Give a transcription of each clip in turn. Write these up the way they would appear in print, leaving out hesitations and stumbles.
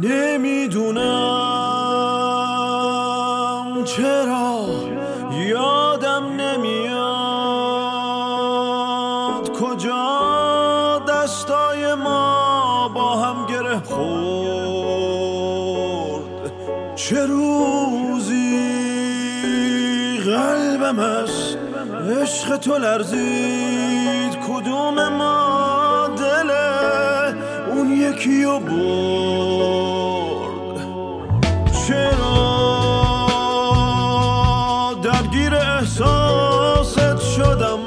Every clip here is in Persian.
نمیدونم چرا یادم نمیاد کجا دستای ما با هم گره خورد. چه روزی قلبم از عشق تو لرزید، کدوم ما دل اون یکی رو برد. چرا درگیر احساست شدم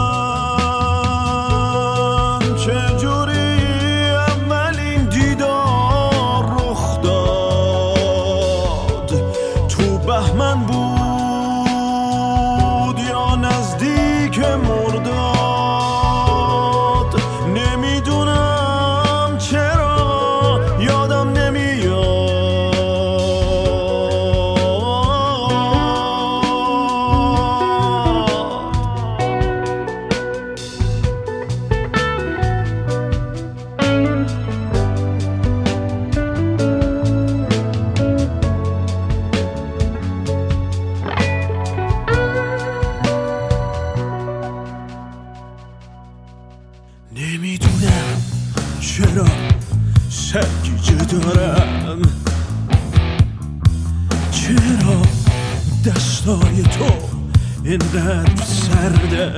من؟ چجوری اولین دیدار رخ داد؟ تو بهمن بود یا نزدیک مرداد؟ نمیدونم چرا یادم نمیاد. نمیدونم چرا سرگیجه دارم، چرا دستای تو اینقدر سرده.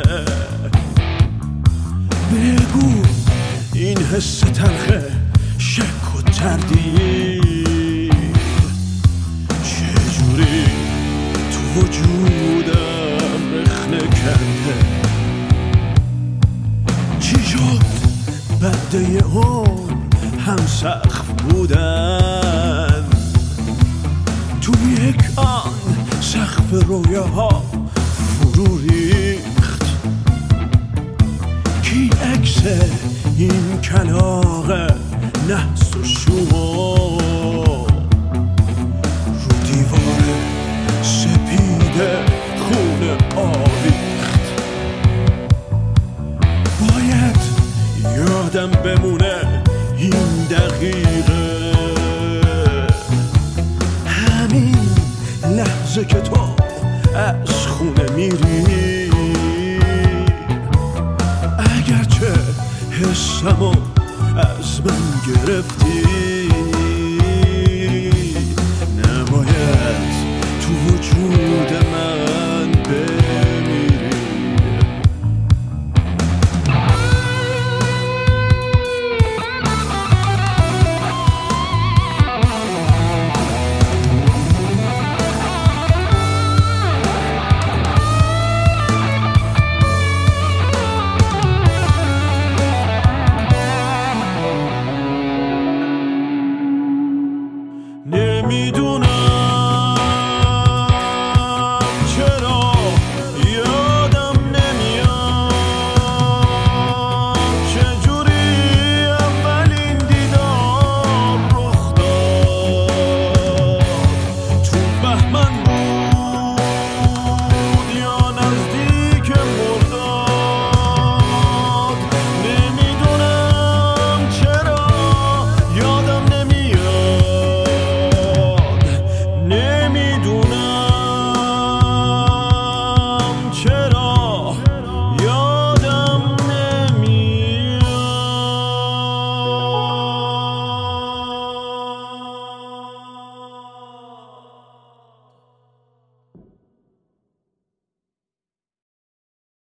بگو این حس تلخه شک و تردید چجوری تو وجودم رخنه کرده. چی شد بعد یه عمر هم سقف بودن، تو یک آن سقف رویاها فرو ریخت. کی عکس این کلاغ نحس و شما رو دیوار سپید خون آویخت؟ باید یادم بمونه این دقیقه، همین لحظه که تو از خونه میری. اگرچه حسمو از من گرفتی، نباید تو وجود من